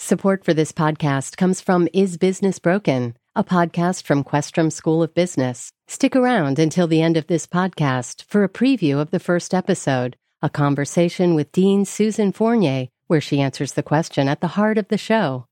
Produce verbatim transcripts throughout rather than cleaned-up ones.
Support for this podcast comes from Is Business Broken, a podcast from Questrom School of Business. Stick around until the end of this podcast for a preview of the first episode, a conversation with Dean Susan Fournier, where she answers the question at the heart of the show.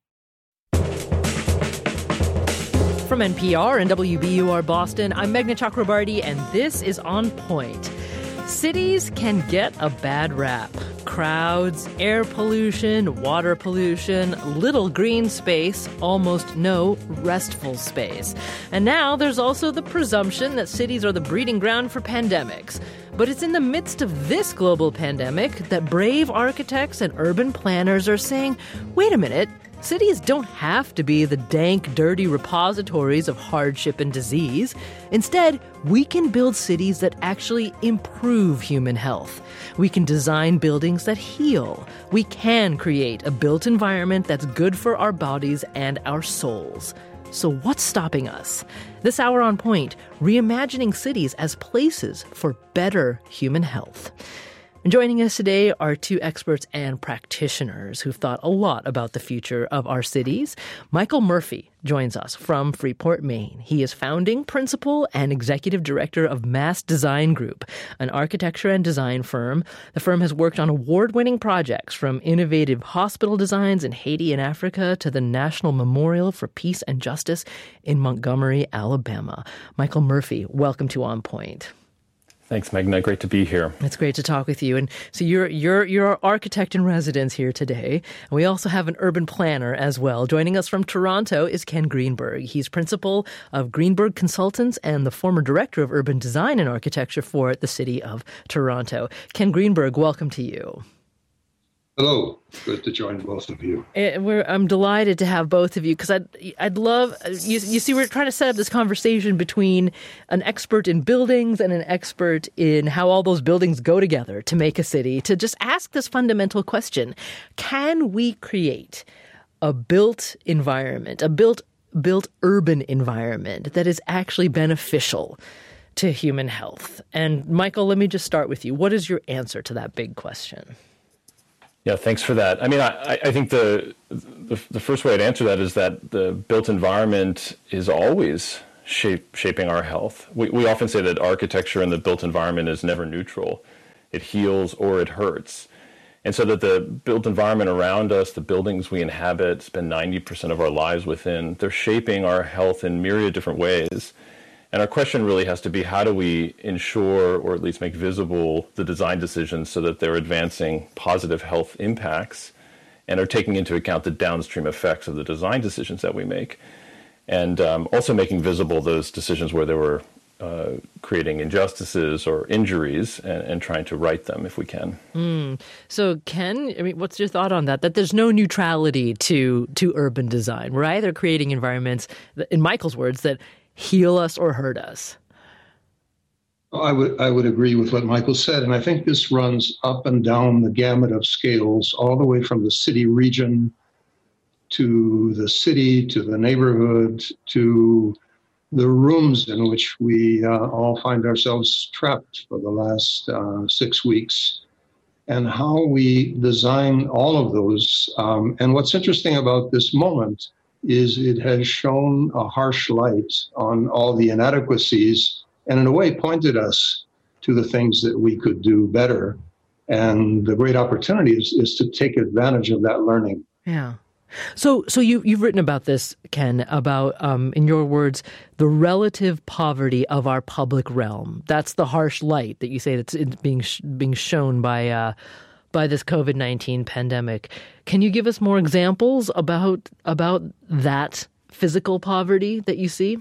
From N P R and W B U R Boston, I'm Meghna Chakrabarty, and this is On Point. Cities can get a bad rap. Crowds, air pollution, water pollution, little green space, almost no restful space. And now there's also the presumption that cities are the breeding ground for pandemics. But it's in the midst of this global pandemic that brave architects and urban planners are saying, wait a minute, cities don't have to be the dank, dirty repositories of hardship and disease. Instead, we can build cities that actually improve human health. We can design buildings that heal. We can create a built environment that's good for our bodies and our souls. So what's stopping us? This hour on Point, reimagining cities as places for better human health. And joining us today are two experts and practitioners who've thought a lot about the future of our cities. Michael Murphy joins us from Freeport, Maine. He is founding principal and executive director of Mass Design Group, an architecture and design firm. The firm has worked on award-winning projects from innovative hospital designs in Haiti and Africa to the National Memorial for Peace and Justice in Montgomery, Alabama. Michael Murphy, welcome to On Point. Thanks, Meghna. Great to be here. It's great to talk with you. And so you're you're you're our architect in residence here today. And we also have an urban planner as well. Joining us from Toronto is Ken Greenberg. He's principal of Greenberg Consultants and the former director of urban design and architecture for the city of Toronto. Ken Greenberg, welcome to you. Hello. Good to join both of you. And we're, I'm delighted to have both of you because I'd, I'd love, you, you see, we're trying to set up this conversation between an expert in buildings and an expert in how all those buildings go together to make a city, to just ask this fundamental question. Can we create a built environment, a built, built urban environment that is actually beneficial to human health? And Michael, let me just start with you. What is your answer to that big question? Yeah, thanks for that. I mean, I, I think the, the the first way I'd answer that is that the built environment is always shape, shaping our health. We, we often say that architecture in the built environment is never neutral. It heals or it hurts. And so that the built environment around us, the buildings we inhabit, spend ninety percent of our lives within, they're shaping our health in myriad different ways. And our question really has to be, how do we ensure, or at least make visible, the design decisions so that they're advancing positive health impacts and are taking into account the downstream effects of the design decisions that we make, and um, also making visible those decisions where they were uh, creating injustices or injuries, and, and trying to right them if we can. Mm. So, Ken, I mean, what's your thought on that? That there's no neutrality to to urban design. We're either creating environments, in Michael's words, that heal us or hurt us. I would I would agree with what Michael said, and I think this runs up and down the gamut of scales, all the way from the city region to the city, to the neighborhood, to the rooms in which we uh, all find ourselves trapped for the last uh, six weeks, and how we design all of those. Um, and what's interesting about this moment is it has shown a harsh light on all the inadequacies and in a way pointed us to the things that we could do better. And the great opportunity is, is to take advantage of that learning. Yeah. So so you, you've written about this, Ken, about, um, in your words, the relative poverty of our public realm. That's the harsh light that you say that's being sh- being shown by uh by this COVID nineteen pandemic. Can you give us more examples about about that physical poverty that you see?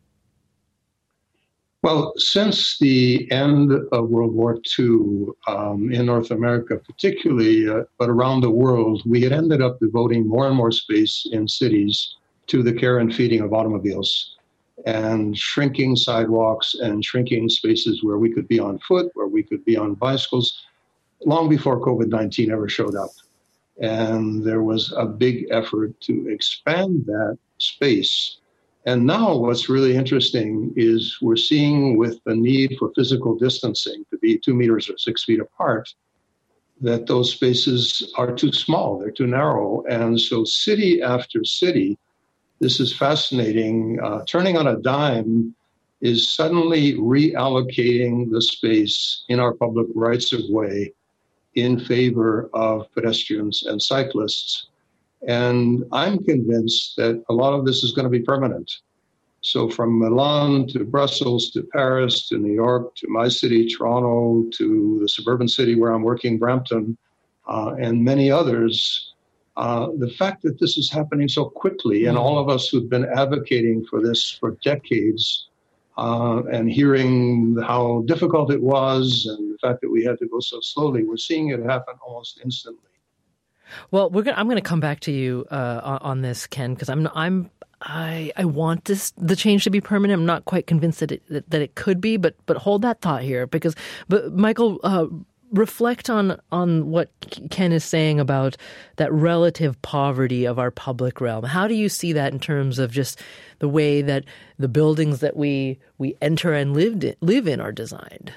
Well, since the end of World War Two, um, in North America particularly, uh, but around the world, we had ended up devoting more and more space in cities to the care and feeding of automobiles, and shrinking sidewalks and shrinking spaces where we could be on foot, where we could be on bicycles, long before COVID nineteen ever showed up. And there was a big effort to expand that space. And now what's really interesting is we're seeing, with the need for physical distancing to be two meters or six feet apart, that those spaces are too small, they're too narrow. And so city after city, this is fascinating, uh, turning on a dime is suddenly reallocating the space in our public rights of way in favor of pedestrians and cyclists. And I'm convinced that a lot of this is going to be permanent. So from Milan to Brussels to Paris to New York to my city, Toronto, to the suburban city where I'm working, Brampton, uh, and many others, uh, the fact that this is happening so quickly, and all of us who've been advocating for this for decades, uh, and hearing how difficult it was and the fact that we had to go so slowly, we're seeing it happen almost instantly. Well, we're gonna, I'm going to come back to you uh, on, on this, Ken, because I'm I'm I I want this the change to be permanent. I'm not quite convinced that it that, that it could be, but but hold that thought here, because but Michael, uh, reflect on on what Ken is saying about that relative poverty of our public realm. How do you see that in terms of just the way that the buildings that we we enter and lived in, live in are designed?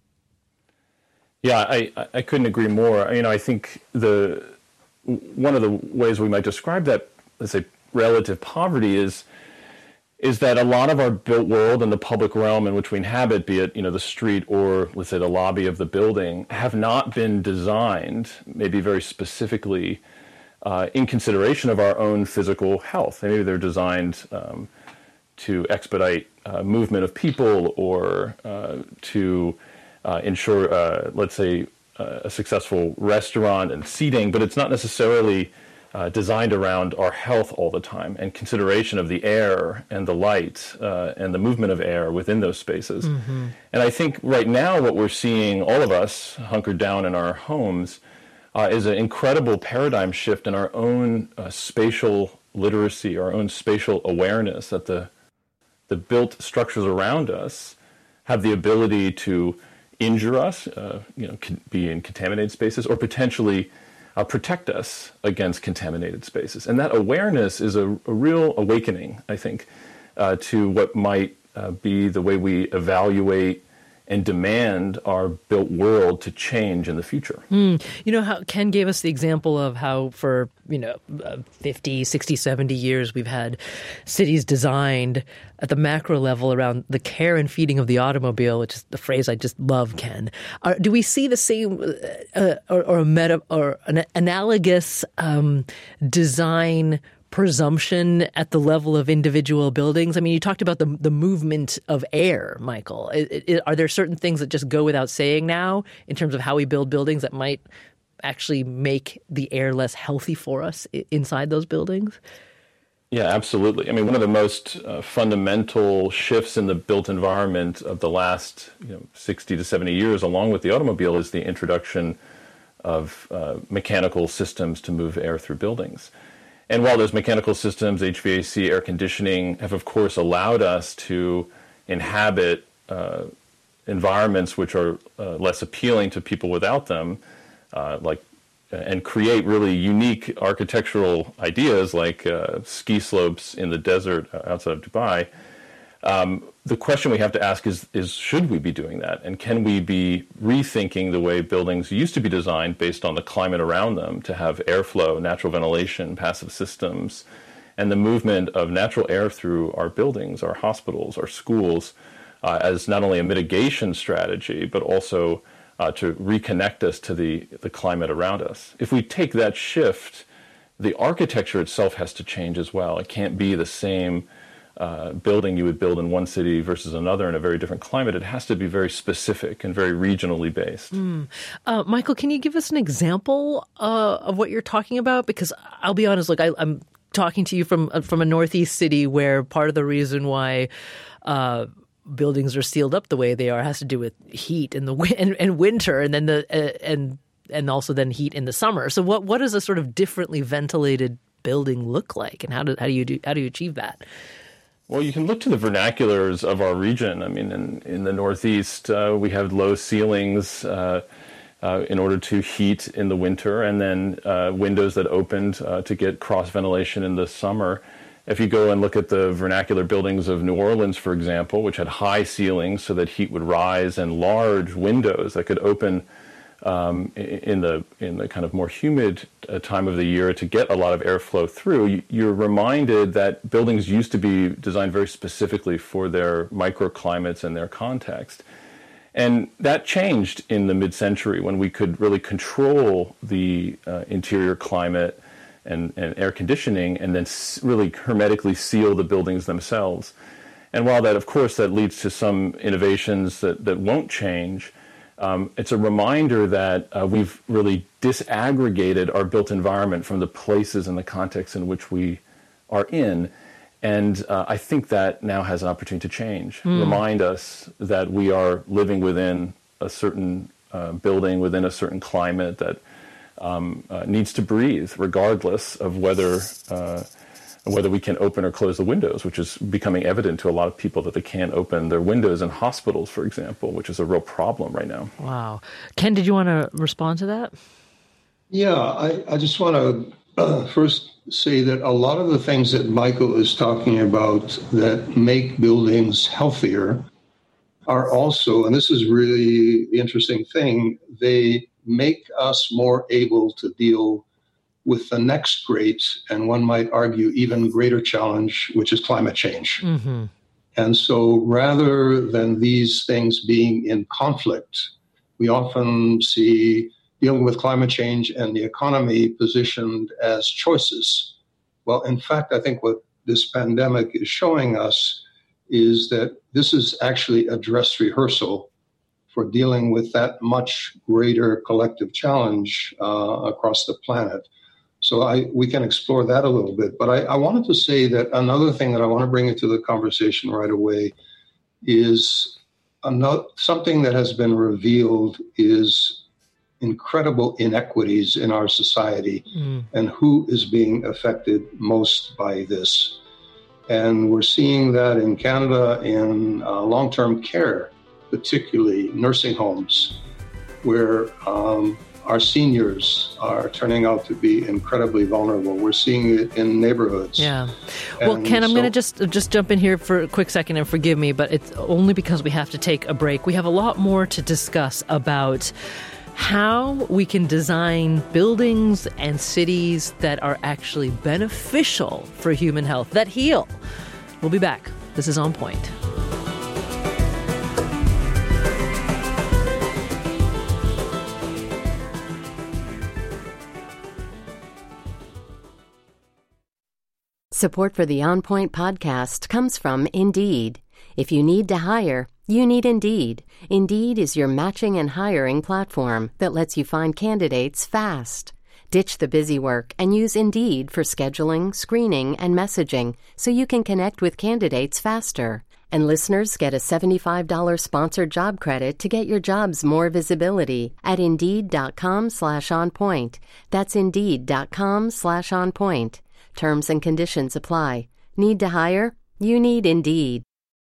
Yeah, I, I couldn't agree more. You know, I think the one of the ways we might describe that, let's say, relative poverty is is that a lot of our built world and the public realm in which we inhabit, be it, you know, the street or, let's say, the lobby of the building, have not been designed, maybe very specifically, uh, in consideration of our own physical health. And maybe they're designed um, to expedite uh, movement of people or uh, to uh, ensure, uh, let's say, uh, a successful restaurant and seating, but it's not necessarily Uh, designed around our health all the time and consideration of the air and the light uh, and the movement of air within those spaces. Mm-hmm. And I think right now what we're seeing, all of us hunkered down in our homes, uh, is an incredible paradigm shift in our own uh, spatial literacy, our own spatial awareness that the the built structures around us have the ability to injure us, uh, you know, be in contaminated spaces, or potentially Uh, protect us against contaminated spaces. And that awareness is a, a real awakening, I think, uh, to what might uh, be the way we evaluate and demand our built world to change in the future. Mm. You know, how Ken gave us the example of how for, you know, fifty, sixty, seventy years we've had cities designed at the macro level around the care and feeding of the automobile, which is the phrase I just love, Ken. Are, do we see the same uh, or, or a meta or an analogous um, design presumption at the level of individual buildings? I mean, you talked about the the movement of air, Michael. It, it, are there certain things that just go without saying now in terms of how we build buildings that might actually make the air less healthy for us inside those buildings? Yeah, absolutely. I mean, one of the most uh, fundamental shifts in the built environment of the last you know, sixty to seventy years, along with the automobile, is the introduction of uh, mechanical systems to move air through buildings. And while those mechanical systems, H V A C, air conditioning, have of course allowed us to inhabit uh, environments which are uh, less appealing to people without them, uh, like and create really unique architectural ideas like uh, ski slopes in the desert outside of Dubai, um, the question we have to ask is, is, should we be doing that? And can we be rethinking the way buildings used to be designed based on the climate around them to have airflow, natural ventilation, passive systems, and the movement of natural air through our buildings, our hospitals, our schools, uh, as not only a mitigation strategy, but also Uh, to reconnect us to the, the climate around us. If we take that shift, the architecture itself has to change as well. It can't be the same uh, building you would build in one city versus another in a very different climate. It has to be very specific and very regionally based. Mm. Uh, Michael, can you give us an example uh, of what you're talking about? Because I'll be honest, look, I, I'm talking to you from, from a Northeast city where part of the reason why uh, buildings are sealed up the way they are has to do with heat in the and, and winter, and then the uh, and and also then heat in the summer. So what what does a sort of differently ventilated building look like, and how do how do you do how do you achieve that? Well, you can look to the vernaculars of our region. I mean, in in the Northeast, uh, we have low ceilings uh, uh, in order to heat in the winter, and then uh, windows that opened uh, to get cross ventilation in the summer. If you go and look at the vernacular buildings of New Orleans, for example, which had high ceilings so that heat would rise, and large windows that could open um, in the in the kind of more humid uh, time of the year to get a lot of airflow through, you're reminded that buildings used to be designed very specifically for their microclimates and their context. And that changed in the mid-century when we could really control the uh, interior climate and, and air conditioning and then s- really hermetically seal the buildings themselves. And while that, of course, that leads to some innovations that, that won't change, um, it's a reminder that uh, we've really disaggregated our built environment from the places and the contexts in which we are in. And uh, I think that now has an opportunity to change, mm. remind us that we are living within a certain uh, building, within a certain climate that um, uh, needs to breathe, regardless of whether uh, whether we can open or close the windows, which is becoming evident to a lot of people that they can't open their windows in hospitals, for example, which is a real problem right now. Wow. Ken, did you want to respond to that? Yeah, I, I just want to uh, first say that a lot of the things that Michael is talking about that make buildings healthier are also, and this is really the interesting thing, they make us more able to deal with the next great, and one might argue even greater challenge, which is climate change. Mm-hmm. And so rather than these things being in conflict, we often see dealing with climate change and the economy positioned as choices. Well, in fact, I think what this pandemic is showing us is that this is actually a dress rehearsal for dealing with that much greater collective challenge uh, across the planet. So I, we can explore that a little bit. But I, I wanted to say that another thing that I want to bring into the conversation right away is another, something that has been revealed is incredible inequities in our society mm. and who is being affected most by this. And we're seeing that in Canada in uh, long-term care, particularly nursing homes, where um, our seniors are turning out to be incredibly vulnerable. We're seeing it in neighborhoods. Yeah. Well, and Ken, I'm so, going to just just jump in here for a quick second and forgive me, but it's only because we have to take a break. We have a lot more to discuss about how we can design buildings and cities that are actually beneficial for human health, that heal. We'll be back. This is On Point. Support for the On Point podcast comes from Indeed. If you need to hire, you need Indeed. Indeed is your matching and hiring platform that lets you find candidates fast. Ditch the busy work and use Indeed for scheduling, screening, and messaging so you can connect with candidates faster. And listeners get a seventy-five dollars sponsored job credit to get your jobs more visibility at Indeed.com slash on point. That's Indeed.com slash on point. Terms and conditions apply. Need to hire? You need Indeed.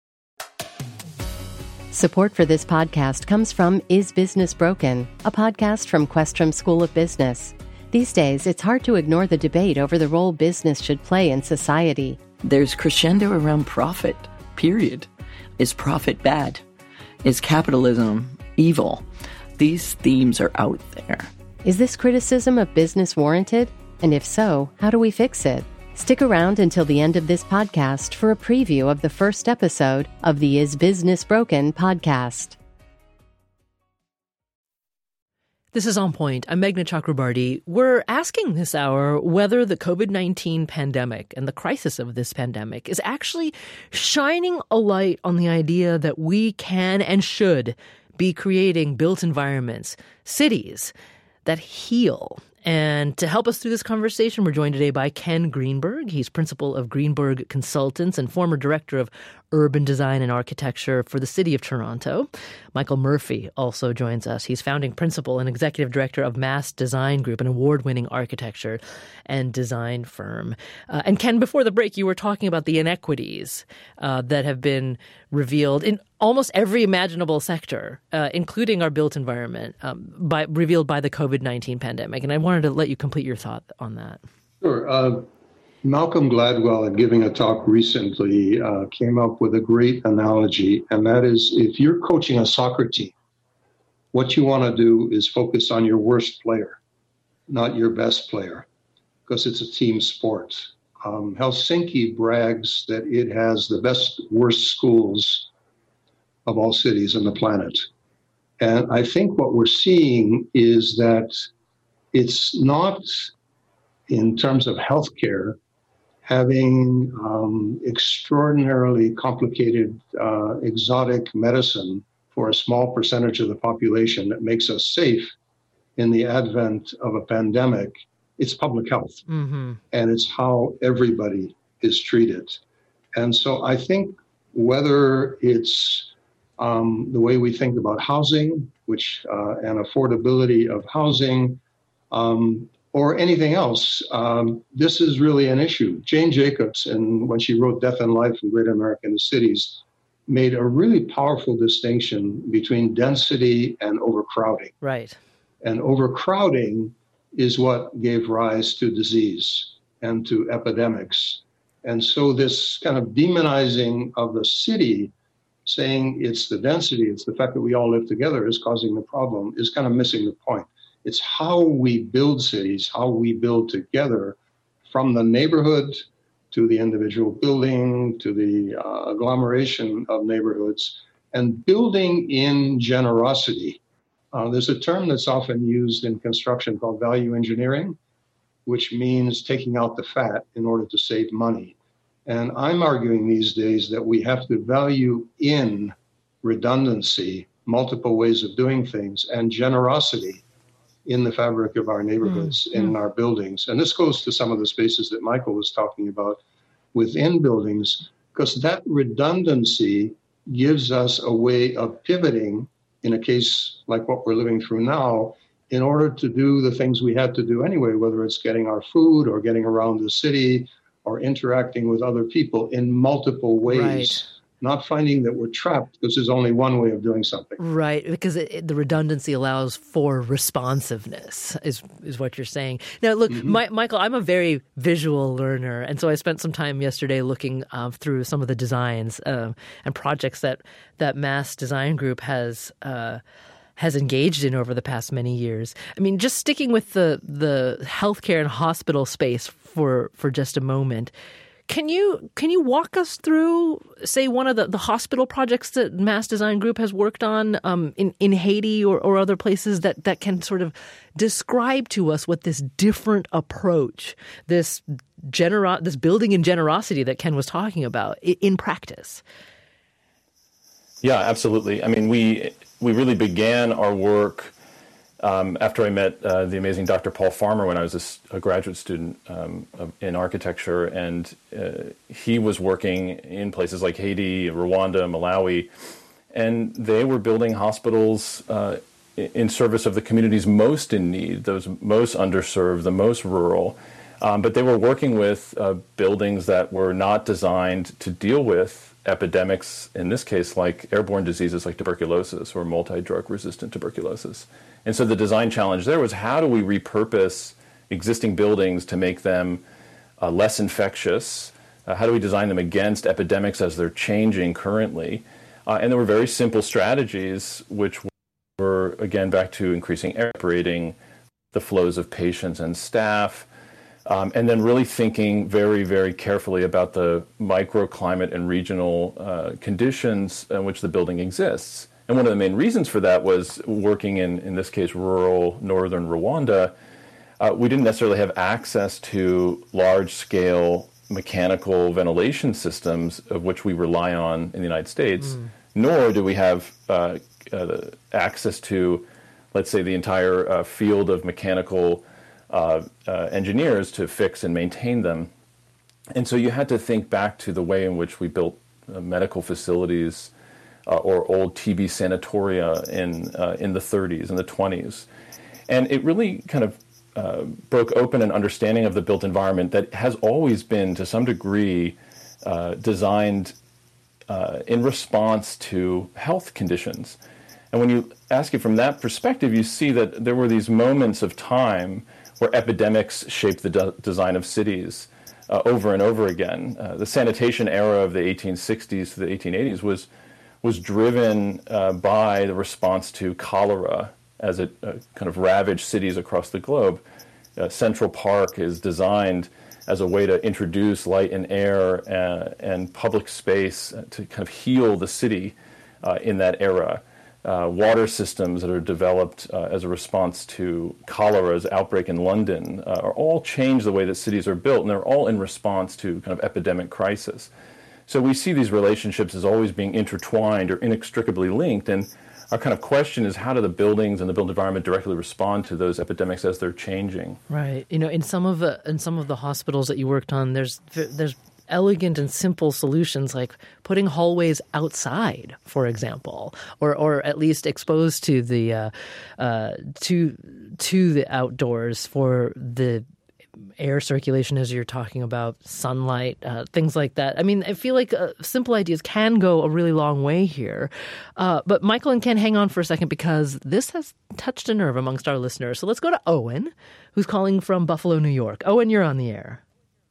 Support for this podcast comes from Is Business Broken, a podcast from Questrom School of Business. These days, it's hard to ignore the debate over the role business should play in society. There's crescendo around profit, period. Is profit bad? Is capitalism evil? These themes are out there. Is this criticism of business warranted? And if so, how do we fix it? Stick around until the end of this podcast for a preview of the first episode of the Is Business Broken podcast. This is On Point. I'm Meghna Chakrabarty. We're asking this hour whether the covid nineteen pandemic and the crisis of this pandemic is actually shining a light on the idea that we can and should be creating built environments, cities that heal. And to help us through this conversation, we're joined today by Ken Greenberg. He's principal of Greenberg Consultants and former director of urban design and architecture for the city of Toronto. Michael Murphy also joins us. He's founding principal and executive director of Mass Design Group, an award-winning architecture and design firm. Uh, and Ken, before the break, you were talking about the inequities uh, that have been revealed in almost every imaginable sector, uh, including our built environment, um, by, revealed by the covid nineteen pandemic. And I wanted to let you complete your thought on that. Sure. Uh, Malcolm Gladwell, at giving a talk recently, uh, came up with a great analogy, and that is if you're coaching a soccer team what you want to do is focus on your worst player, not your best player, because it's a team sport. Um, Helsinki brags that it has the best, worst schools of all cities on the planet. And I think what we're seeing is that it's not, in terms of healthcare, having um, extraordinarily complicated, uh, exotic medicine for a small percentage of the population that makes us safe in the advent of a pandemic. It's public health, mm-hmm. and it's how everybody is treated. And so I think whether it's um, the way we think about housing, which uh, and affordability of housing, um, or anything else, um, this is really an issue. Jane Jacobs, and when she wrote Death and Life in Great American Cities, made a really powerful distinction between density and overcrowding. Right. And overcrowding is what gave rise to disease and to epidemics. And so this kind of demonizing of the city, saying it's the density, it's the fact that we all live together is causing the problem, is kind of missing the point. It's how we build cities, how we build together from the neighborhood to the individual building, to the uh, agglomeration of neighborhoods, and building in generosity. Uh, there's a term that's often used in construction called value engineering, which means taking out the fat in order to save money. And I'm arguing these days that we have to value in redundancy, multiple ways of doing things, and generosity in the fabric of our neighborhoods, mm-hmm. in our buildings. And this goes to some of the spaces that Michael was talking about within buildings, because that redundancy gives us a way of pivoting in a case like what we're living through now, in order to do the things we had to do anyway, whether it's getting our food or getting around the city or interacting with other people in multiple ways. Right. Not finding that we're trapped because there's only one way of doing something. Right, because it, it, the redundancy allows for responsiveness, is is what you're saying. Now, look, mm-hmm. My, Michael, I'm a very visual learner, and so I spent some time yesterday looking uh, through some of the designs uh, and projects that that Mass Design Group has uh, has engaged in over the past many years. I mean, just sticking with the the healthcare and hospital space for for just a moment. Can you can you walk us through, say, one of the, the hospital projects that Mass Design Group has worked on um, in, in Haiti or, or other places that, that can sort of describe to us what this different approach, this genero- this building in generosity that Ken was talking about in, in practice? Yeah, absolutely. I mean, we we really began our work Um, after I met uh, the amazing Doctor Paul Farmer when I was a, a graduate student um, in architecture, and uh, he was working in places like Haiti, Rwanda, Malawi, and they were building hospitals uh, in service of the communities most in need, those most underserved, the most rural, um, but they were working with uh, buildings that were not designed to deal with epidemics, in this case, like airborne diseases like tuberculosis or multi-drug resistant tuberculosis. And so the design challenge there was, how do we repurpose existing buildings to make them uh, less infectious? Uh, how do we design them against epidemics as they're changing currently? Uh, and there were very simple strategies, which were, again, back to increasing air, separating the flows of patients and staff, Um, and then really thinking very, very carefully about the microclimate and regional uh, conditions in which the building exists. And one of the main reasons for that was working in, in this case, rural northern Rwanda. Uh, we didn't necessarily have access to large-scale mechanical ventilation systems, of which we rely on in the United States, mm. nor do we have uh, uh, access to, let's say, the entire uh, field of mechanical Uh, uh, engineers to fix and maintain them. And so you had to think back to the way in which we built uh, medical facilities uh, or old T B sanatoria in uh, in the thirties and the twenties. And it really kind of uh, broke open an understanding of the built environment that has always been, to some degree, uh, designed uh, in response to health conditions. And when you ask it from that perspective, you see that there were these moments of time where epidemics shaped the de- design of cities uh, over and over again. Uh, the sanitation era of the eighteen sixties to the eighteen eighties was was driven uh, by the response to cholera as it uh, kind of ravaged cities across the globe. Uh, Central Park is designed as a way to introduce light and air uh, and public space to kind of heal the city uh, in that era. Uh, water systems that are developed uh, as a response to cholera's outbreak in London uh, are all changed the way that cities are built, and they're all in response to kind of epidemic crisis. So we see these relationships as always being intertwined or inextricably linked, and our kind of question is, how do the buildings and the built environment directly respond to those epidemics as they're changing? Right. You know, in some of the in some of the hospitals that you worked on, there's there's elegant and simple solutions like putting hallways outside, for example, or or at least exposed to the uh, uh, to to the outdoors for the air circulation, as you're talking about, sunlight, uh, things like that. I mean, I feel like uh, simple ideas can go a really long way here. Uh, but Michael and Ken, hang on for a second, because this has touched a nerve amongst our listeners. So let's go to Owen, who's calling from Buffalo, New York. Owen, you're on the air.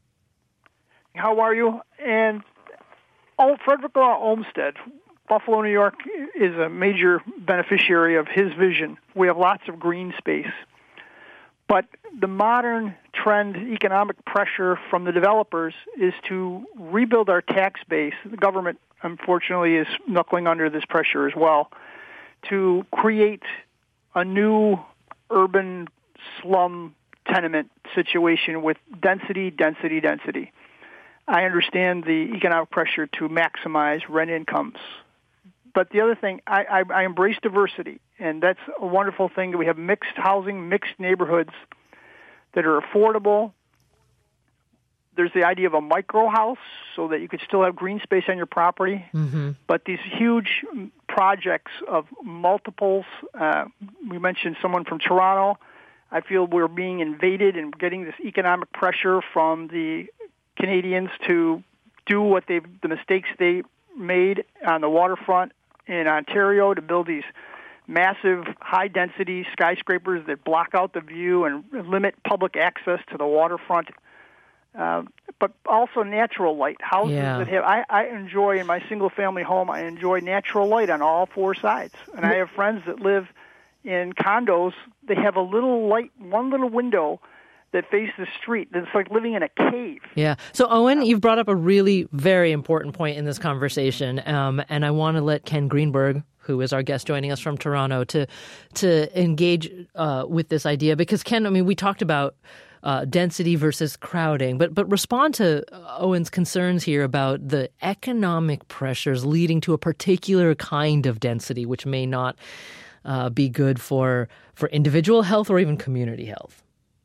How are you? And oh, Frederick Law Olmsted, Buffalo, New York, is a major beneficiary of his vision. We have lots of green space. But the modern trend, economic pressure from the developers is to rebuild our tax base. The government, unfortunately, is knuckling under this pressure as well, to create a new urban slum tenement situation with density, density, density. I understand the economic pressure to maximize rent incomes. But the other thing, I, I, I embrace diversity, and that's a wonderful thing that we have mixed housing, mixed neighborhoods that are affordable. There's the idea of a micro house so that you could still have green space on your property. Mm-hmm. But these huge projects of multiples, uh, we mentioned someone from Toronto. I feel we're being invaded and getting this economic pressure from the Canadians to do what they've, the mistakes they made on the waterfront in Ontario to build these massive high-density skyscrapers that block out the view and limit public access to the waterfront. Uh, but also natural light. Houses yeah. that have, I, I enjoy in my single-family home, I enjoy natural light on all four sides. And I have friends that live in condos. They have a little light, one little window that face the street. It's like living in a cave. Yeah. So, Owen, you've brought up a really very important point in this conversation, um, and I want to let Ken Greenberg, who is our guest joining us from Toronto, to to engage uh, with this idea. Because, Ken, I mean, we talked about uh, density versus crowding, but but respond to Owen's concerns here about the economic pressures leading to a particular kind of density, which may not uh, be good for for individual health or even community health.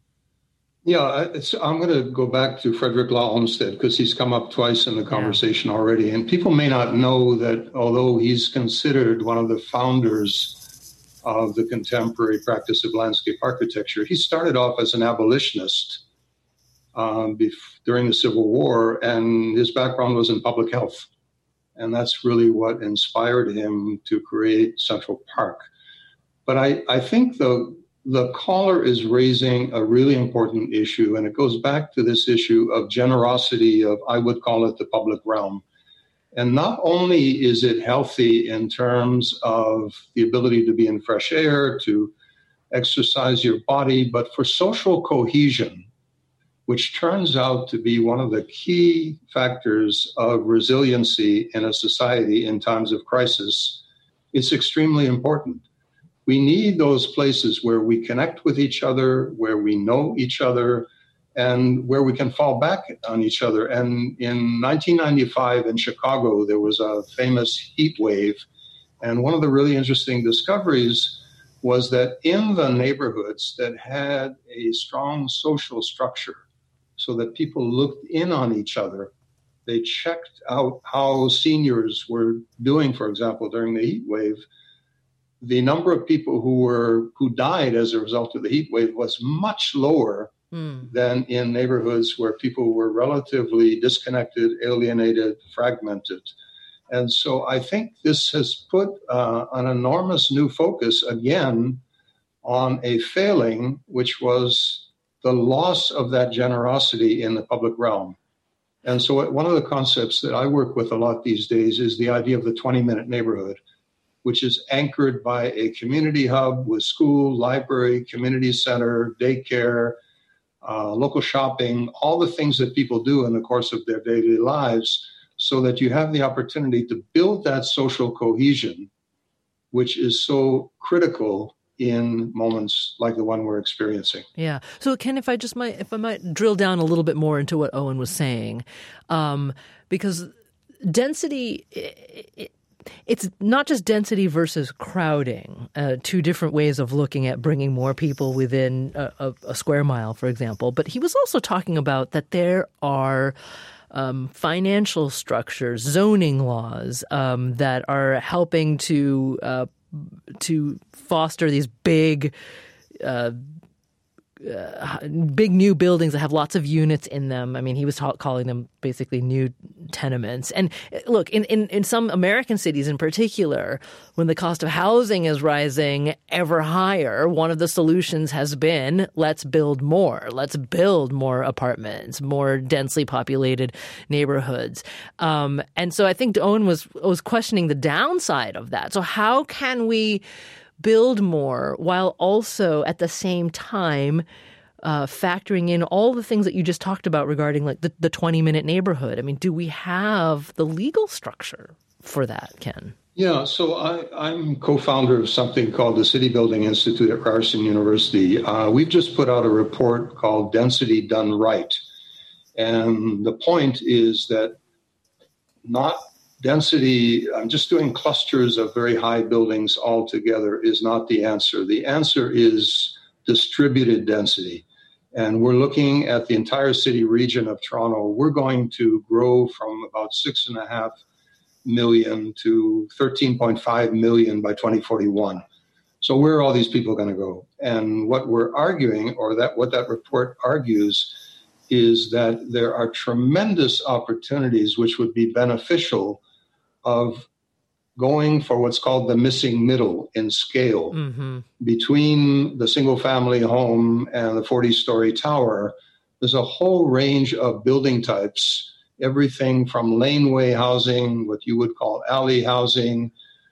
Yeah, it's, I'm going to go back to Frederick Law Olmsted because he's come up twice in the conversation yeah. already. And people may not know that although he's considered one of the founders of the contemporary practice of landscape architecture, he started off as an abolitionist um, bef- during the Civil War, and his background was in public health. And that's really what inspired him to create Central Park. But I, I think the The caller is raising a really important issue, and it goes back to this issue of generosity of, I would call it, the public realm. And not only is it healthy in terms of the ability to be in fresh air, to exercise your body, but for social cohesion, which turns out to be one of the key factors of resiliency in a society in times of crisis, it's extremely important. We need those places where we connect with each other, where we know each other, and where we can fall back on each other. And in nineteen ninety-five in Chicago, there was a famous heat wave. And one of the really interesting discoveries was that in the neighborhoods that had a strong social structure, so that people looked in on each other, they checked out how seniors were doing, for example, during the heat wave. The number of people who were who died as a result of the heat wave was much lower mm. than in neighborhoods where people were relatively disconnected, alienated, fragmented. And so I think this has put uh, an enormous new focus again on a failing, which was the loss of that generosity in the public realm. And so one of the concepts that I work with a lot these days is the idea of the twenty-minute neighborhood, which is anchored by a community hub with school, library, community center, daycare, uh, local shopping, all the things that people do in the course of their daily lives, so that you have the opportunity to build that social cohesion, which is so critical in moments like the one we're experiencing. Yeah. So, Ken, if I just might, if I might drill down a little bit more into what Owen was saying, um, because density, it, it, it's not just density versus crowding, uh, two different ways of looking at bringing more people within a, a, a square mile, for example. But he was also talking about that there are Um, financial structures, zoning laws um, that are helping to uh, to foster these big, uh, uh, big new buildings that have lots of units in them. I mean, he was ta- calling them basically new tenements. And look, in, in, in some American cities in particular, when the cost of housing is rising ever higher, one of the solutions has been, let's build more. Let's build more apartments, more densely populated neighborhoods. Um, and so I think Owen was, was questioning the downside of that. So how can we build more while also at the same time uh, factoring in all the things that you just talked about regarding like the, the twenty-minute neighborhood? I mean, do we have the legal structure for that, Ken? Yeah, so I, I'm co-founder of something called the City Building Institute at Ryerson University. Uh, we've just put out a report called Density Done Right. And the point is that not density, I'm just doing clusters of very high buildings all together is not the answer. The answer is distributed density. And we're looking at the entire city region of Toronto. We're going to grow from about six and a half million to thirteen point five million by twenty forty-one. So where are all these people going to go? And what we're arguing, or that what that report argues, is that there are tremendous opportunities which would be beneficial of going for what's called the missing middle in scale mm-hmm. between the single family home and the forty-story tower. There's a whole range of building types, everything from laneway housing, what you would call alley housing,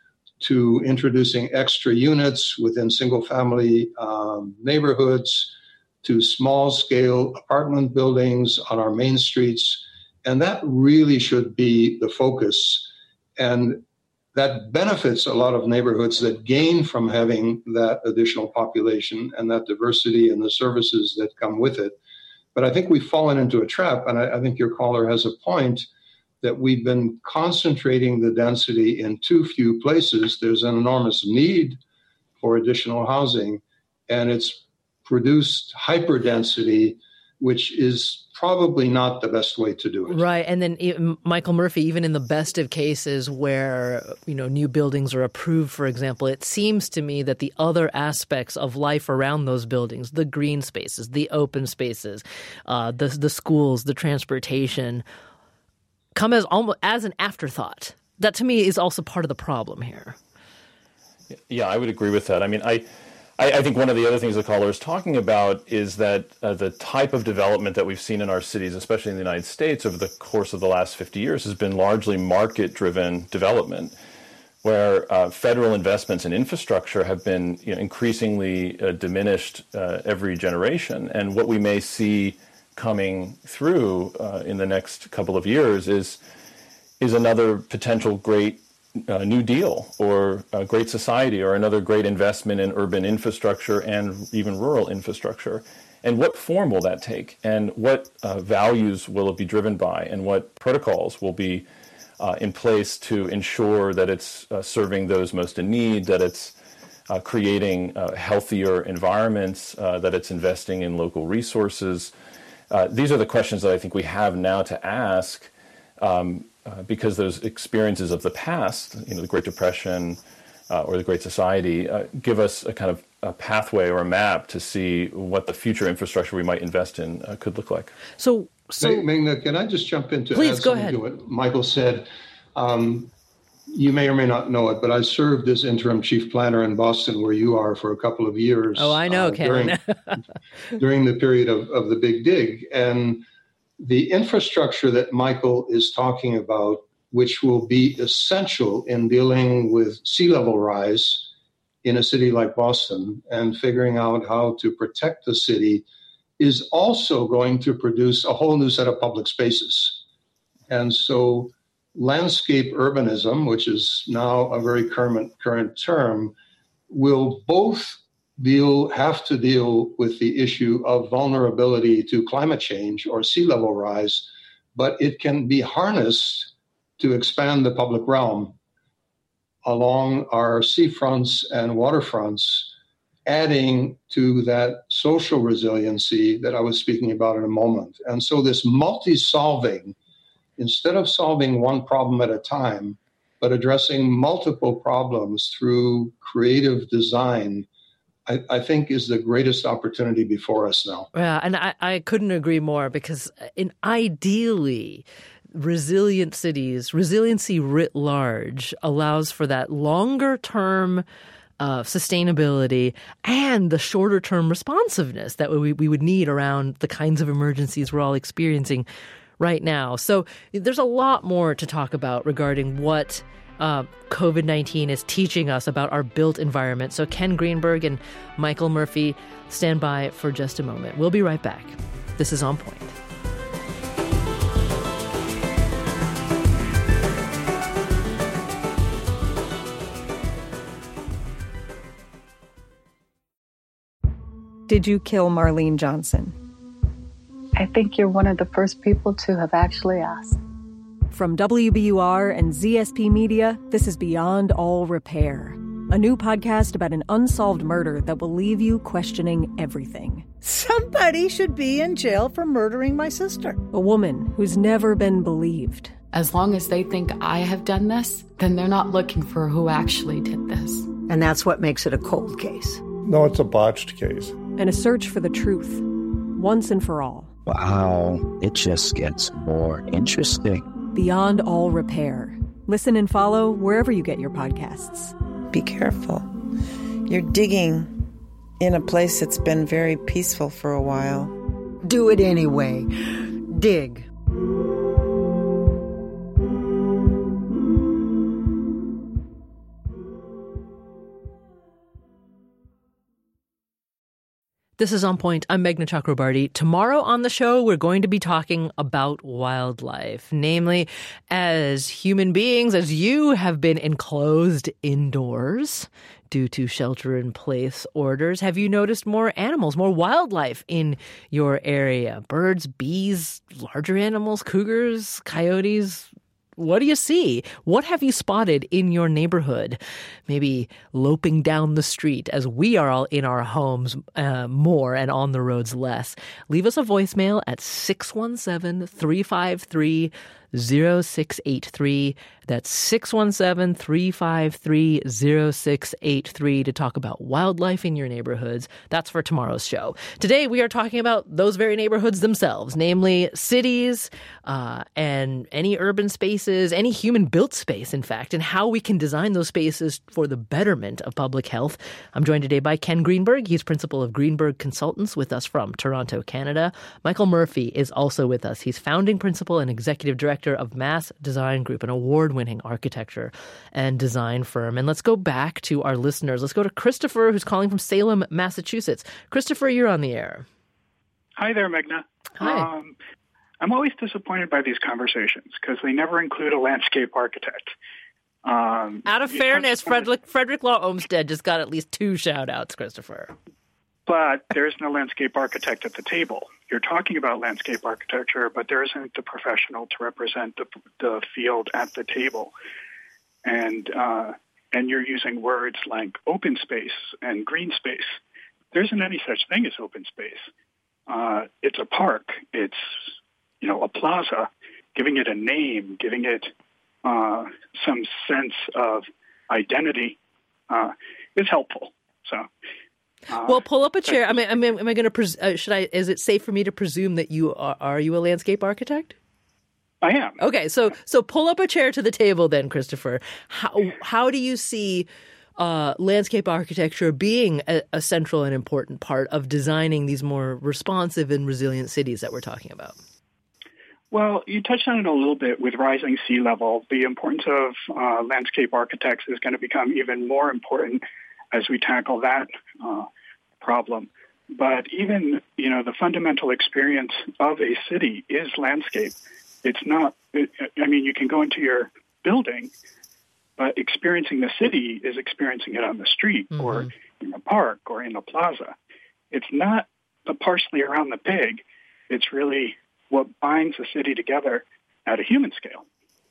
to introducing extra units within single family um, neighborhoods, to small scale apartment buildings on our main streets. And that really should be the focus. And that benefits a lot of neighborhoods that gain from having that additional population and that diversity and the services that come with it. But I think we've fallen into a trap, and I, I think your caller has a point, that we've been concentrating the density in too few places. There's an enormous need for additional housing, and it's produced hyperdensity, which is probably not the best way to do it. Right. And then even, Michael Murphy, even in the best of cases where, you know, new buildings are approved, for example, it seems to me that the other aspects of life around those buildings, the green spaces, the open spaces, uh, the the schools, the transportation, come as almost as an afterthought. That to me is also part of the problem here. Yeah, I would agree with that. I mean, I I, I think one of the other things the caller is talking about is that uh, the type of development that we've seen in our cities, especially in the United States, over the course of the last fifty years, has been largely market-driven development, where uh, federal investments in infrastructure have been you know, increasingly uh, diminished uh, every generation. And what we may see coming through uh, in the next couple of years is is another potential great Uh, New Deal or a Great Society or another great investment in urban infrastructure and even rural infrastructure. And what form will that take? And what uh, values will it be driven by? And what protocols will be uh, in place to ensure that it's uh, serving those most in need, that it's uh, creating uh, healthier environments, uh, that it's investing in local resources? Uh, these are the questions that I think we have now to ask. Um, Uh, because those experiences of the past, you know, the Great Depression uh, or the Great Society, uh, give us a kind of a pathway or a map to see what the future infrastructure we might invest in uh, could look like. So, so Meghna, can I just jump in to please add go something ahead. to what Michael said? Um, you may or may not know it, but I served as interim chief planner in Boston, where you are, for a couple of years. Oh, I know, uh, Ken. during, during the period of, of the Big Dig. And the infrastructure that Michael is talking about, which will be essential in dealing with sea level rise in a city like Boston and figuring out how to protect the city, is also going to produce a whole new set of public spaces. And so landscape urbanism, which is now a very current, current term, will both deal have to deal with the issue of vulnerability to climate change or sea level rise, but it can be harnessed to expand the public realm along our seafronts and waterfronts, adding to that social resiliency that I was speaking about in a moment. And so this multi-solving, instead of solving one problem at a time, but addressing multiple problems through creative design, I, I think is the greatest opportunity before us now. Yeah, and I, I couldn't agree more, because in ideally, resilient cities, resiliency writ large, allows for that longer term uh, sustainability and the shorter term responsiveness that we, we would need around the kinds of emergencies we're all experiencing right now. So there's a lot more to talk about regarding what uh, COVID nineteen is teaching us about our built environment. So Ken Greenberg and Michael Murphy, stand by for just a moment. We'll be right back. This is On Point. Did you kill Marlene Johnson? I think you're one of the first people to have actually asked. From W B U R and Z S P Media, this is Beyond All Repair, a new podcast about an unsolved murder that will leave you questioning everything. Somebody should be in jail for murdering my sister. A woman who's never been believed. As long as they think I have done this, then they're not looking for who actually did this. And that's what makes it a cold case. No, it's a botched case. And a search for the truth, once and for all. Wow, it just gets more interesting. Beyond All Repair. Listen and follow wherever you get your podcasts. Be careful. You're digging in a place that's been very peaceful for a while. Do it anyway. Dig. This is On Point. I'm Meghna Chakrabarty. Tomorrow on the show, we're going to be talking about wildlife. Namely, as human beings, as you have been enclosed indoors due to shelter-in-place orders, have you noticed more animals, more wildlife in your area? Birds, bees, larger animals, cougars, coyotes? What do you see? What have you spotted in your neighborhood? Maybe loping down the street as we are all in our homes uh, more and on the roads less. Leave us a voicemail at six one seven, three five three, zero six eight three. That's six one seven, three five three, zero six eight three to talk about wildlife in your neighborhoods. That's for tomorrow's show. Today, we are talking about those very neighborhoods themselves, namely cities uh, and any urban spaces, any human-built space, in fact, and how we can design those spaces for the betterment of public health. I'm joined today by Ken Greenberg. He's principal of Greenberg Consultants with us from Toronto, Canada. Michael Murphy is also with us. He's founding principal and executive director of Mass Design Group, an award-winning architecture and design firm. And let's go back to our listeners. Let's go to Christopher, who's calling from Salem, Massachusetts. Christopher, you're on the air. Hi there, Meghna. Hi. Um, I'm always disappointed by these conversations because they never include a landscape architect. Um, Out of fairness, Frederick, Frederick Law Olmsted just got at least two shout-outs, Christopher. But there is no landscape architect at the table. You're talking about landscape architecture, but there isn't the professional to represent the, the field at the table. And uh, and you're using words like open space and green space. There isn't any such thing as open space. Uh, it's a park. It's, you know, a plaza. Giving it a name, giving it uh, some sense of identity uh, is helpful. So. Uh, well, pull up a chair. I mean, I mean, am I going to? Pres- uh, should I? Is it safe for me to presume that you are? Are you a landscape architect? I am. Okay, so so pull up a chair to the table, then, Christopher. How how do you see uh, landscape architecture being a, a central and important part of designing these more responsive and resilient cities that we're talking about? Well, you touched on it a little bit with rising sea level. The importance of uh, landscape architects is going to become even more important as we tackle that uh, problem. But even, you know, the fundamental experience of a city is landscape. It's not, it, I mean, you can go into your building, but experiencing the city is experiencing it on the street mm-hmm. or in the park or in the plaza. It's not the parsley around the pig. It's really what binds the city together at a human scale.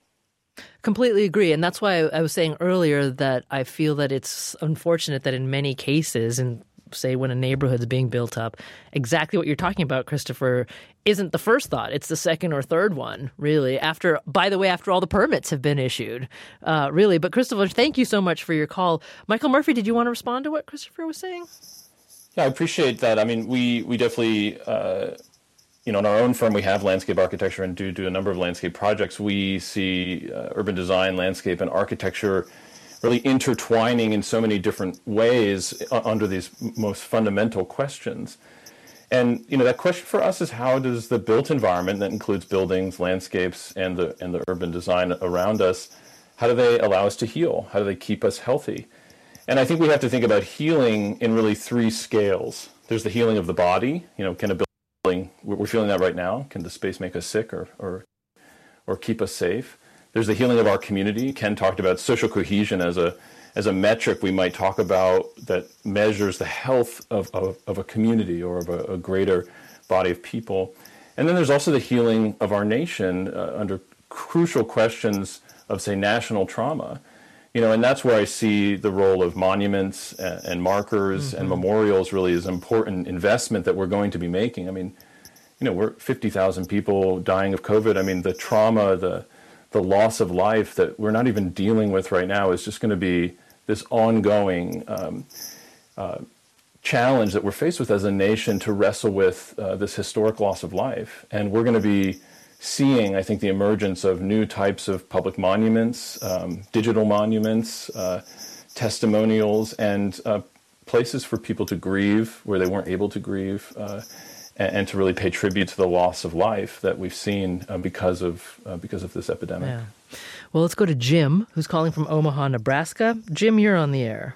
Completely agree. And that's why I was saying earlier that I feel that it's unfortunate that in many cases, and say when a neighborhood's being built up, exactly what you're talking about, Christopher, isn't the first thought. It's the second or third one, really, after, by the way, after all the permits have been issued, uh, really. But Christopher, thank you so much for your call. Michael Murphy, did you want to respond to what Christopher was saying? Yeah, I appreciate that. I mean, we, we definitely... Uh, You know, in our own firm, we have landscape architecture and do do a number of landscape projects. We see uh, urban design, landscape, and architecture really intertwining in so many different ways uh, under these most fundamental questions. And, you know, that question for us is how does the built environment, that includes buildings, landscapes, and the and the urban design around us, how do they allow us to heal? How do they keep us healthy? And I think we have to think about healing in really three scales. There's the healing of the body. You know, can a building We're feeling that right now. Can the space make us sick or, or or keep us safe? There's the healing of our community. Ken talked about social cohesion as a as a metric we might talk about that measures the health of, of, of a community or of a, a greater body of people. And then there's also the healing of our nation uh, under crucial questions of, say, national trauma. You know, and that's where I see the role of monuments and, and markers mm-hmm. and memorials really as an important investment that we're going to be making. I mean, you know, we're fifty thousand people dying of COVID. I mean, the trauma, the the loss of life that we're not even dealing with right now is just going to be this ongoing um, uh, challenge that we're faced with as a nation to wrestle with uh, this historic loss of life. And we're going to be seeing, I think, the emergence of new types of public monuments, um, digital monuments, uh, testimonials, and uh, places for people to grieve where they weren't able to grieve, uh, and, and to really pay tribute to the loss of life that we've seen uh, because of uh, because of this epidemic. Yeah. Well, let's go to Jim, who's calling from Omaha, Nebraska. Jim, you're on the air.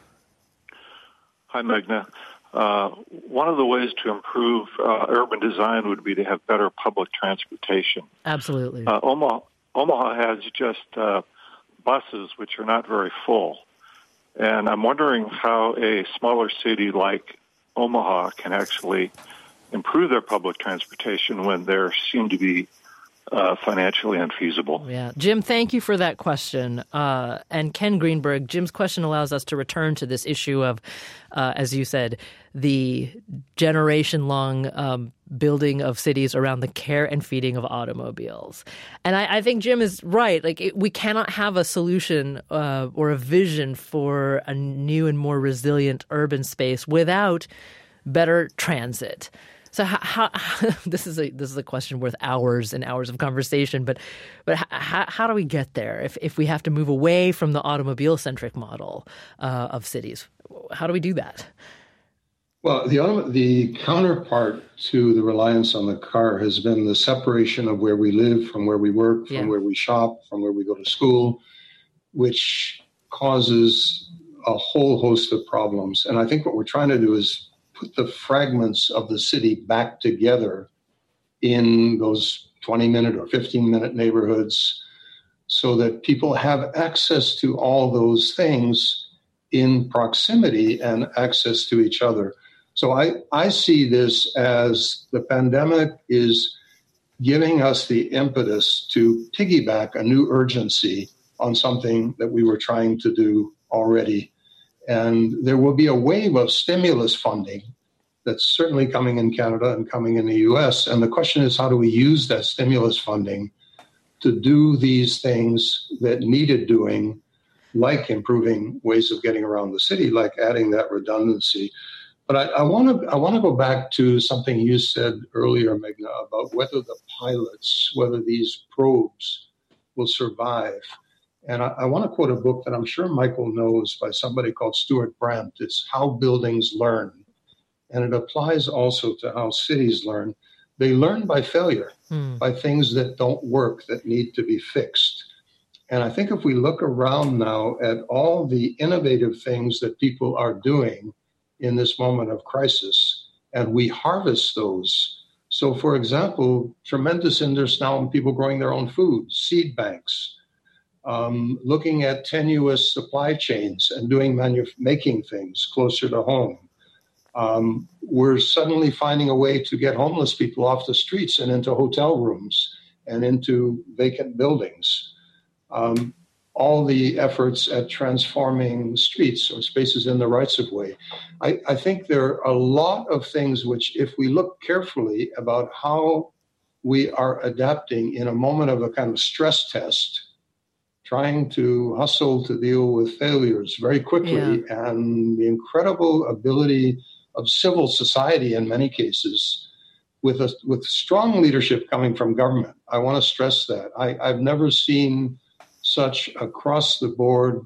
Hi, Meghna. Uh, one of the ways to improve uh, urban design would be to have better public transportation. Absolutely. Uh, Omaha, Omaha has just uh, buses, which are not very full. And I'm wondering how a smaller city like Omaha can actually improve their public transportation when there seem to be Uh, financially unfeasible. Yeah. Jim, thank you for that question. Uh, and Ken Greenberg, Jim's question allows us to return to this issue of, uh, as you said, the generation-long um, building of cities around the care and feeding of automobiles. And I, I think Jim is right. Like, it, we cannot have a solution uh, or a vision for a new and more resilient urban space without better transit. So how, how this is a this is a question worth hours and hours of conversation, but but how, how do we get there if if we have to move away from the automobile centric model uh, of cities? How do we do that? Well, the the counterpart to the reliance on the car has been the separation of where we live from where we work, from yeah. where we shop, from where we go to school, which causes a whole host of problems. And I think what we're trying to do is put the fragments of the city back together in those twenty minute or fifteen minute neighborhoods so that people have access to all those things in proximity and access to each other. So I, I see this as the pandemic is giving us the impetus to piggyback a new urgency on something that we were trying to do already. And there will be a wave of stimulus funding that's certainly coming in Canada and coming in the U S. And the question is, how do we use that stimulus funding to do these things that needed doing, like improving ways of getting around the city, like adding that redundancy. But I want to I want to go back to something you said earlier, Meghna, about whether the pilots, whether these probes will survive. And I, I want to quote a book that I'm sure Michael knows by somebody called Stuart Brandt. It's How Buildings Learn. And it applies also to how cities learn. They learn by failure, mm. by things that don't work, that need to be fixed. And I think if we look around now at all the innovative things that people are doing in this moment of crisis, and we harvest those. So, for example, tremendous interest now in people growing their own food, seed banks, um, looking at tenuous supply chains and doing manu- making things closer to home. Um, we're suddenly finding a way to get homeless people off the streets and into hotel rooms and into vacant buildings. Um, all the efforts at transforming streets or spaces in the rights of way. I, I think there are a lot of things which, if we look carefully about how we are adapting in a moment of a kind of stress test, trying to hustle to deal with failures very quickly, yeah. and the incredible ability of civil society in many cases, with a, with strong leadership coming from government. I want to stress that. I, I've never seen such across-the-board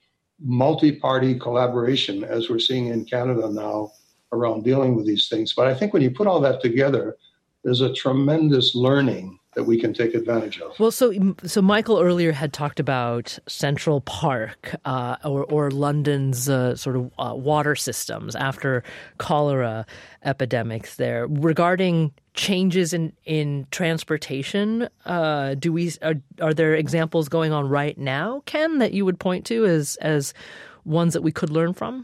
multi-party collaboration as we're seeing in Canada now around dealing with these things. But I think when you put all that together, there's a tremendous learning that we can take advantage of. Well, so so Michael earlier had talked about Central Park uh, or, or London's uh, sort of uh, water systems after cholera epidemics there. Regarding changes in, in transportation, uh, do we are, are there examples going on right now, Ken, that you would point to as as ones that we could learn from?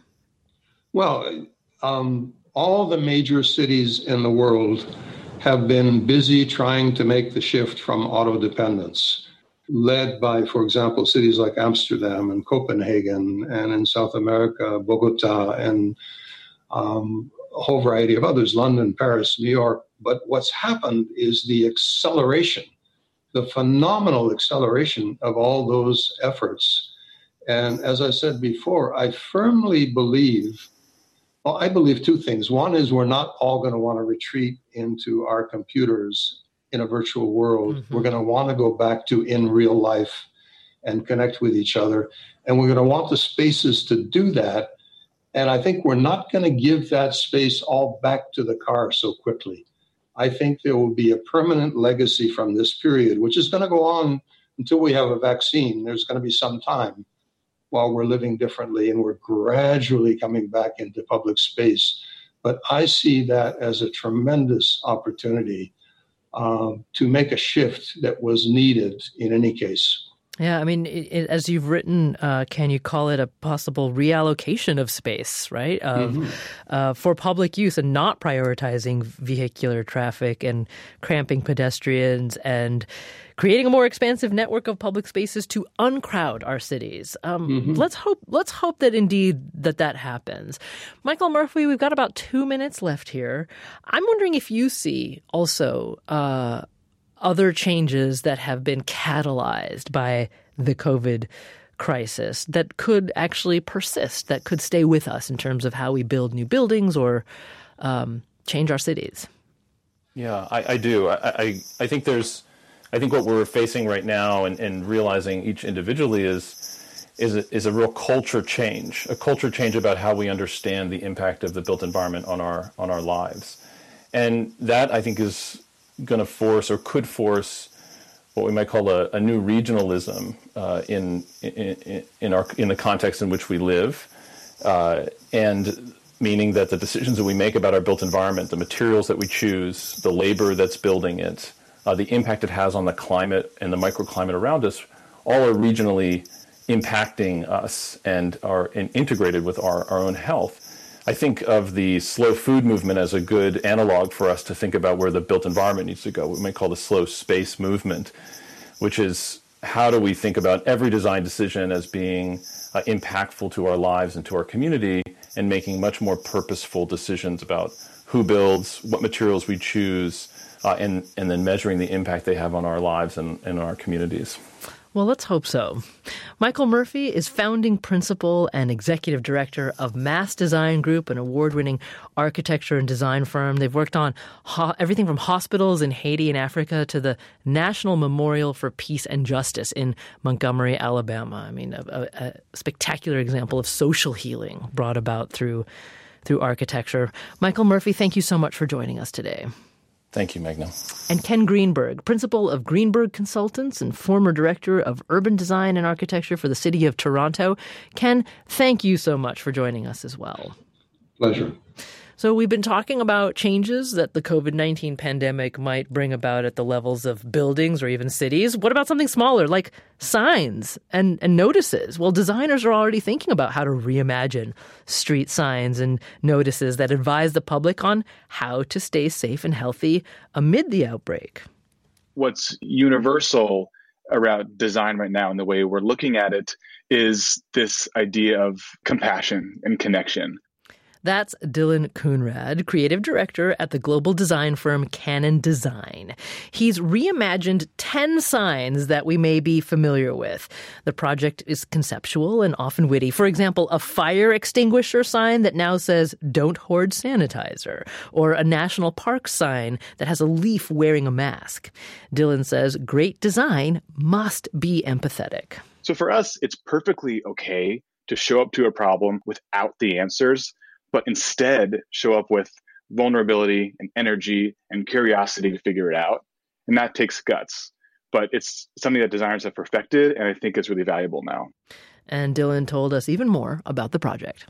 Well, um, all the major cities in the world have been busy trying to make the shift from auto dependence, led by, for example, cities like Amsterdam and Copenhagen, and in South America, Bogota, and um, a whole variety of others, London, Paris, New York. But what's happened is the acceleration, the phenomenal acceleration of all those efforts. And as I said before, I firmly believe Well, I believe two things. One is we're not all going to want to retreat into our computers in a virtual world. Mm-hmm. We're going to want to go back to in real life and connect with each other. And we're going to want the spaces to do that. And I think we're not going to give that space all back to the car so quickly. I think there will be a permanent legacy from this period, which is going to go on until we have a vaccine. There's going to be some time while we're living differently, and we're gradually coming back into public space. But I see that as a tremendous opportunity um, to make a shift that was needed in any case. Yeah, I mean, it, it, as you've written, uh, can you call it a possible reallocation of space, right, of, mm-hmm. uh, for public use and not prioritizing vehicular traffic and cramping pedestrians and creating a more expansive network of public spaces to uncrowd our cities. Um, mm-hmm. Let's hope. Let's hope that indeed that that happens. Michael Murphy, we've got about two minutes left here. I'm wondering if you see also Uh, other changes that have been catalyzed by the COVID crisis that could actually persist, that could stay with us in terms of how we build new buildings or um, change our cities. Yeah, I, I do. I, I, I think there's, I think what we're facing right now and, and realizing each individually is, is a, is a real culture change, a culture change about how we understand the impact of the built environment on our on our lives, and that I think is going to force or could force what we might call a, a new regionalism uh, in, in in our in the context in which we live, uh, and meaning that the decisions that we make about our built environment, the materials that we choose, the labor that's building it, uh, the impact it has on the climate and the microclimate around us, all are regionally impacting us and are and integrated with our, our own health. I think of the slow food movement as a good analog for us to think about where the built environment needs to go. We might call the slow space movement, which is how do we think about every design decision as being uh, impactful to our lives and to our community, and making much more purposeful decisions about who builds, what materials we choose, uh, and, and then measuring the impact they have on our lives and, and our communities. Well, let's hope so. Michael Murphy is founding principal and executive director of Mass Design Group, an award-winning architecture and design firm. They've worked on ho- everything from hospitals in Haiti and Africa to the National Memorial for Peace and Justice in Montgomery, Alabama. I mean, a, a, a spectacular example of social healing brought about through through architecture. Michael Murphy, thank you so much for joining us today. Thank you, Meghna. And Ken Greenberg, principal of Greenberg Consultants and former director of urban design and architecture for the city of Toronto. Ken, thank you so much for joining us as well. Pleasure. So we've been talking about changes that the covid nineteen pandemic might bring about at the levels of buildings or even cities. What about something smaller like signs and, and notices? Well, designers are already thinking about how to reimagine street signs and notices that advise the public on how to stay safe and healthy amid the outbreak. What's universal around design right now and the way we're looking at it is this idea of compassion and connection. That's Dylan Coonrad, creative director at the global design firm Canon Design. He's reimagined ten signs that we may be familiar with. The project is conceptual and often witty. For example, a fire extinguisher sign that now says, "Don't hoard sanitizer," or a national park sign that has a leaf wearing a mask. Dylan says great design must be empathetic. So for us, it's perfectly okay to show up to a problem without the answers, but instead show up with vulnerability and energy and curiosity to figure it out. And that takes guts. But it's something that designers have perfected, and I think it's really valuable now. And Dylan told us even more about the project.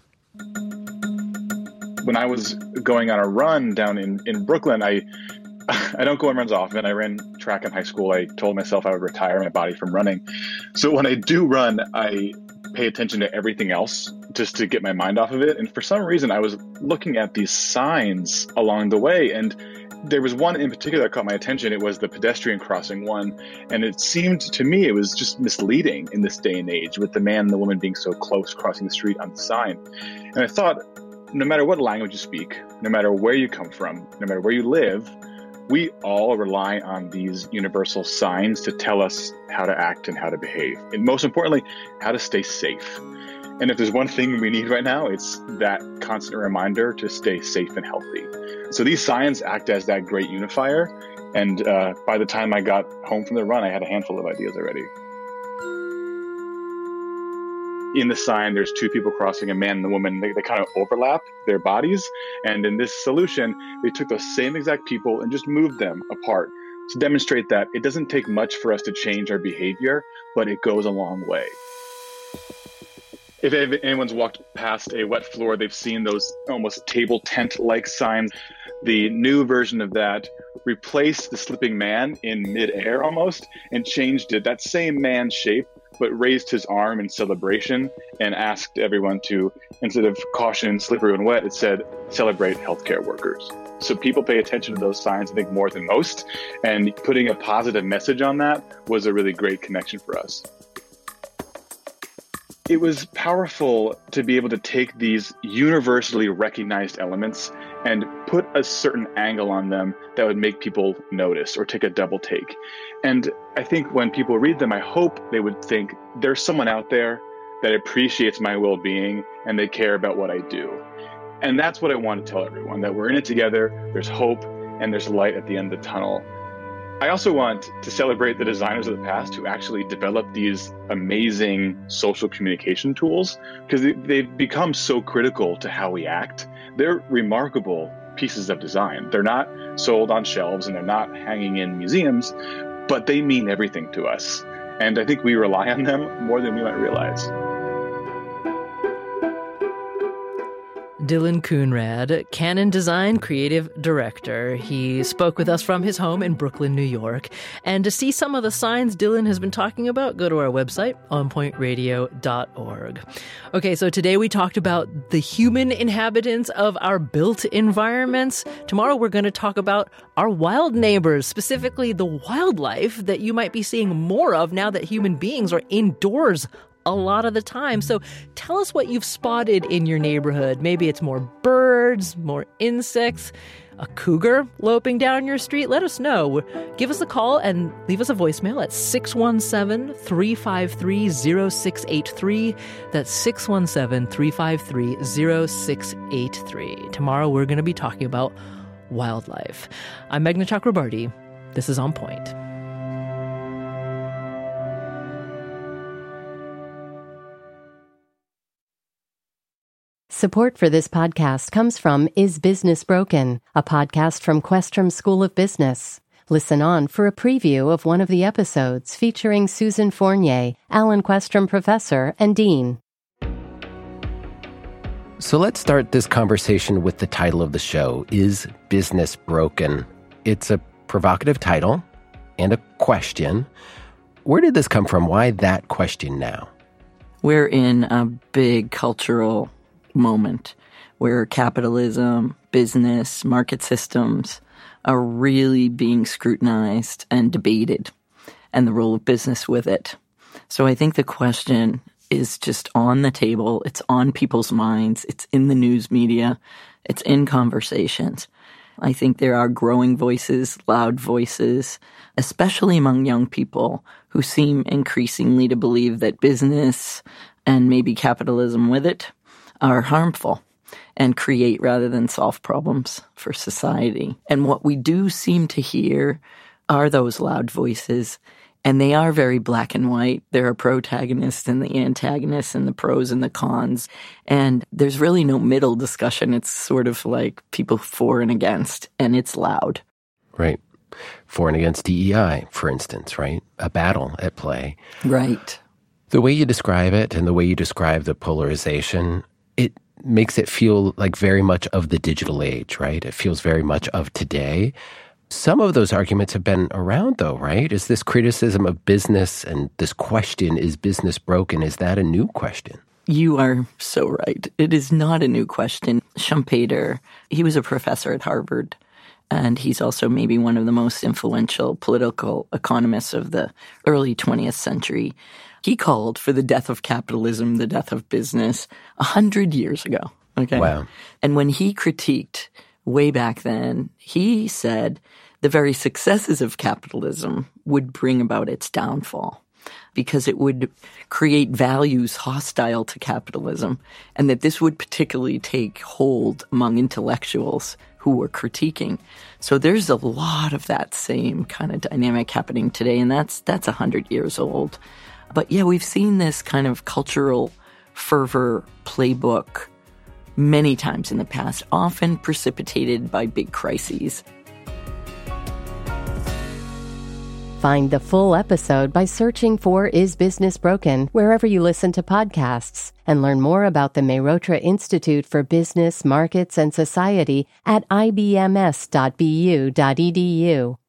When I was going on a run down in, in Brooklyn, I I don't go on runs often. I ran track in high school. I told myself I would retire my body from running. So when I do run, I pay attention to everything else just to get my mind off of it. And for some reason, I was looking at these signs along the way, and there was one in particular that caught my attention. It was the pedestrian crossing one. And it seemed to me it was just misleading in this day and age with the man and the woman being so close crossing the street on the sign. And I thought, no matter what language you speak, no matter where you come from, no matter where you live, we all rely on these universal signs to tell us how to act and how to behave. And most importantly, how to stay safe. And if there's one thing we need right now, it's that constant reminder to stay safe and healthy. So these signs act as that great unifier. And uh, by the time I got home from the run, I had a handful of ideas already. In the sign, there's two people crossing, a man and a woman. They, they kind of overlap their bodies. And in this solution, they took those same exact people and just moved them apart to demonstrate that it doesn't take much for us to change our behavior, but it goes a long way. If anyone's walked past a wet floor, they've seen those almost table tent-like signs. The new version of that replaced the slipping man in midair almost and changed it, that same man shape, but raised his arm in celebration and asked everyone to, instead of caution, slippery and wet, it said, celebrate healthcare workers. So people pay attention to those signs, I think, more than most. And putting a positive message on that was a really great connection for us. It was powerful to be able to take these universally recognized elements and put a certain angle on them that would make people notice or take a double take. And I think when people read them, I hope they would think there's someone out there that appreciates my well-being and they care about what I do. And that's what I want to tell everyone, that we're in it together, there's hope, and there's light at the end of the tunnel. I also want to celebrate the designers of the past who actually developed these amazing social communication tools, because they've become so critical to how we act. They're remarkable pieces of design. They're not sold on shelves and they're not hanging in museums, but they mean everything to us. And I think we rely on them more than we might realize. Dylan Coonrad, Canon Design Creative Director. He spoke with us from his home in Brooklyn, New York. And to see some of the signs Dylan has been talking about, go to our website, on point radio dot org. Okay, so today we talked about the human inhabitants of our built environments. Tomorrow we're going to talk about our wild neighbors, specifically the wildlife that you might be seeing more of now that human beings are indoors a lot of the time. So tell us what you've spotted in your neighborhood. Maybe it's more birds, more insects, a cougar loping down your street. Let us know. Give us a call and leave us a voicemail at six one seven, three five three, zero six eight three. That's six one seven, three five three, zero six eight three. Tomorrow we're going to be talking about wildlife. I'm Meghna Chakrabarty. This is On Point. Support for this podcast comes from Is Business Broken, a podcast from Questrom School of Business. Listen on for a preview of one of the episodes featuring Susan Fournier, Alan Questrom Professor and Dean. So let's start this conversation with the title of the show, Is Business Broken? It's a provocative title and a question. Where did this come from? Why that question now? We're in a big cultural moment where capitalism, business, market systems are really being scrutinized and debated, and the role of business with it. So I think the question is just on the table. It's on people's minds. It's in the news media. It's in conversations. I think there are growing voices, loud voices, especially among young people who seem increasingly to believe that business and maybe capitalism with it are harmful and create rather than solve problems for society. And what we do seem to hear are those loud voices, and they are very black and white. There are protagonists and the antagonists and the pros and the cons. And there's really no middle discussion. It's sort of like people for and against, and it's loud. Right. For and against D E I, for instance, right? A battle at play. Right. The way you describe it and the way you describe the polarization, it makes it feel like very much of the digital age, right? It feels very much of today. Some of those arguments have been around, though, right? Is this criticism of business and this question, is business broken, is that a new question? You are so right. It is not a new question. Schumpeter, he was a professor at Harvard, and he's also maybe one of the most influential political economists of the early twentieth century. He called for the death of capitalism, the death of business, a hundred years ago. Okay. Wow. And when he critiqued way back then, he said the very successes of capitalism would bring about its downfall because it would create values hostile to capitalism, and that this would particularly take hold among intellectuals who were critiquing. So there's a lot of that same kind of dynamic happening today, and that's that's one hundred years old. But yeah, we've seen this kind of cultural fervor playbook many times in the past, often precipitated by big crises. Find the full episode by searching for Is Business Broken wherever you listen to podcasts, and learn more about the Mehrotra Institute for Business, Markets, and Society at I B M S dot B U dot E D U.